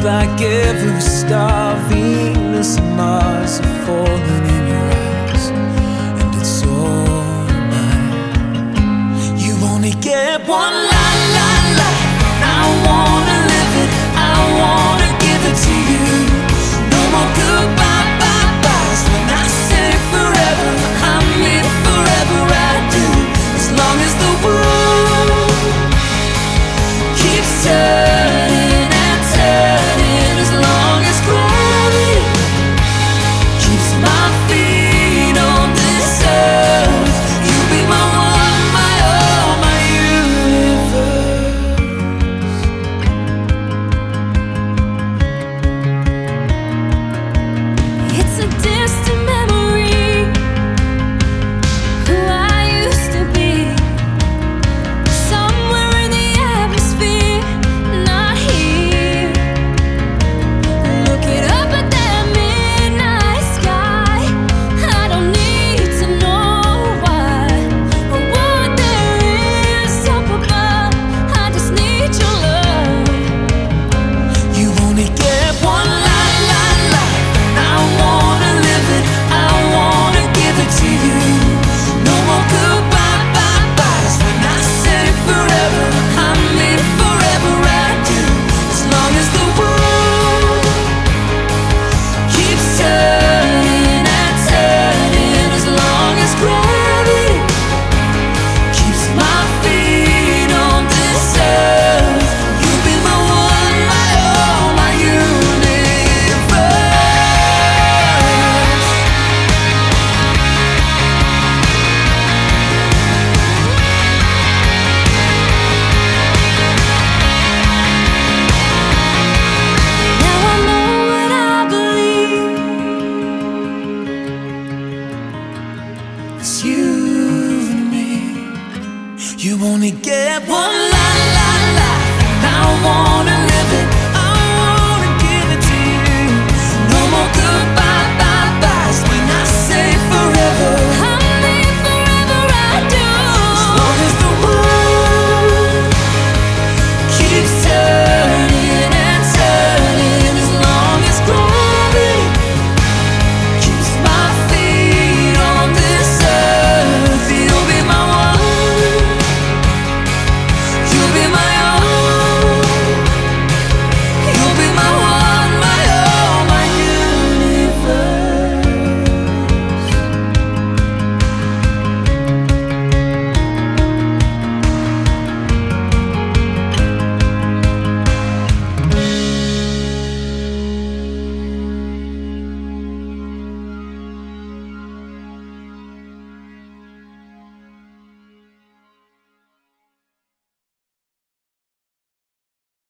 like every star, Venus and Mars have fallen in your eyes, and it's all mine. You only get one life, and I wanna live it, I wanna give it to you. No more goodbye, bye-byes. When I say forever, I mean forever, I do. As long as the world keeps turning and turning, as long as gravity keeps my feet on this earth, you'll be my one, my all, my universe. It's a distant memory, who I used to be, somewhere in the atmosphere, not here. Looking up at that midnight sky, I don't need to know why or what there is up above. I just need your love. You only get one life, and I wanna live it, I wanna give it to you. No more goodbye, bye-byes. When I say forever, I mean forever, I do. As long as the world keeps turning and turning, as long as gravity keeps my feet on this earth, you'll be my one, my all, my universe. Now I know what I believe, it's you and me. You only get one life, and I wanna